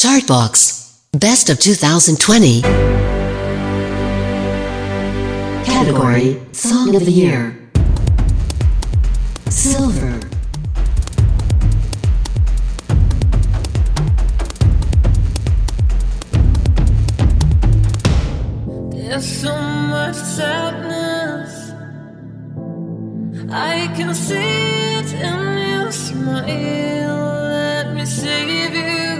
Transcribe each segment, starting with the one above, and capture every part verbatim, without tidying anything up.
Chartbox Best of two thousand twenty. Category Song of the Year. Silver. There's so much sadness, I can see it in your smile. Let me save you,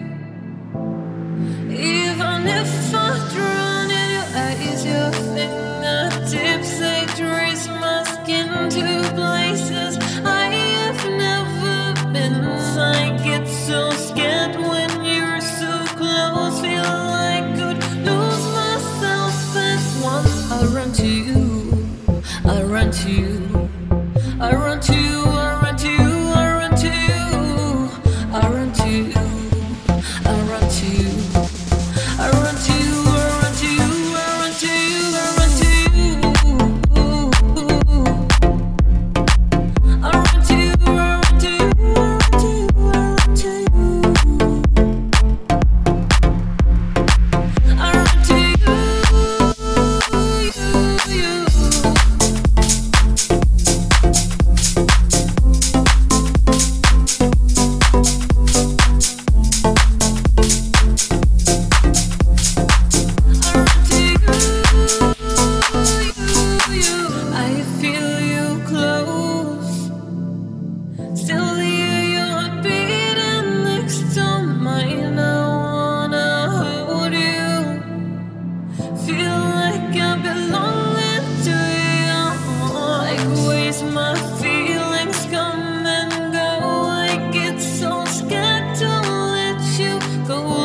even if I drown in your eyes. Your fingertips, they trace my skin to places I have never been. I get so scared when you're so close, feel like I could lose myself at once. I run to you, I run to you, I run to you, I run to you, I run to you, I run to you, I run to you, I run to you, I run to you, I run to you, I run to you, I run to you, I run to you, I run to you, I run to you, you, you. I feel you close, still hear your beating next to mine. I wanna hold you, feel like I belong to you. I waste my feelings, come and go. I get so scared to let you go.